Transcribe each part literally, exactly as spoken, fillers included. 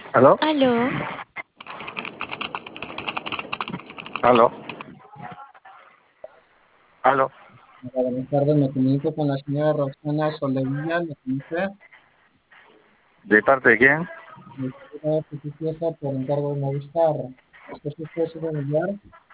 ¿Aló? Aló, ¿Aló? ¿Aló? Hola, buenas tardes, me comunico con la señora Roxana Soldevilla, ¿me conoce? ¿De parte de quién? Me señora Pieza por encargo de Movistar. ¿Usted es usted su familiar?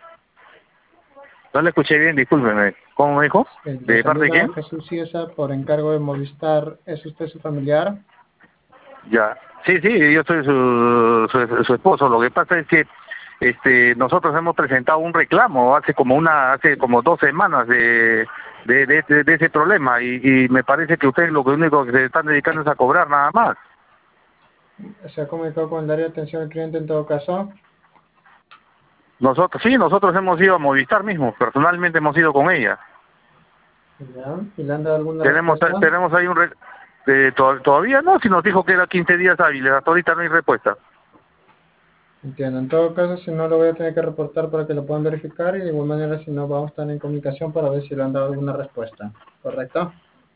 No le escuché bien, discúlpeme. ¿Cómo me dijo? Eh, Le ¿De parte de saluda quién? Jesús Ciesa por encargo de Movistar. ¿Es usted su familiar? Ya. Sí, sí, yo soy su, su, su esposo. Lo que pasa es que este nosotros hemos presentado un reclamo hace como una hace como dos semanas de de, de, de- de ese problema y, y me parece que ustedes lo único que se están dedicando es a cobrar nada más. ¿Se ha comunicado con el área de atención al cliente en todo caso? Nosotros sí, nosotros hemos ido a Movistar mismo, personalmente hemos ido con ella. ¿Ya? ¿Y le han dado alguna Tenemos respuesta? tenemos ahí un re- eh, to- todavía no, si nos dijo que era quince días hábiles, hasta ahorita no hay respuesta. Entiendo. En todo caso, si no, lo voy a tener que reportar para que lo puedan verificar y de igual manera, si no, vamos a estar en comunicación para ver si le han dado alguna respuesta. ¿Correcto?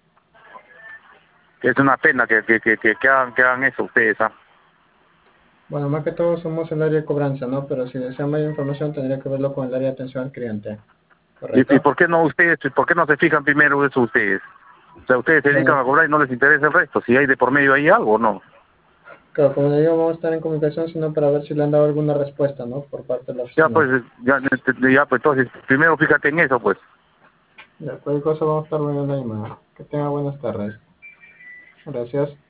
Es una pena que, que, que, que, que hagan, que hagan eso ustedes, ¿ah? Bueno, más que todo somos el área de cobranza, ¿no? Pero si desean mayor información tendría que verlo con el área de atención al cliente, ¿Y, y ¿correcto? por qué no ustedes, por qué no se fijan primero eso ustedes? O sea, ustedes se dedican Bueno, a cobrar y no les interesa el resto, si hay de por medio ahí algo, ¿no? claro, como le digo, vamos a estar en comunicación, sino para ver si le han dado alguna respuesta, ¿no? Por parte de la Ya oficina. pues, ya, ya pues entonces, primero fíjate en eso, pues. Ya, cualquier cosa vamos a estar viendo la llamada. Que tenga buenas tardes. Gracias.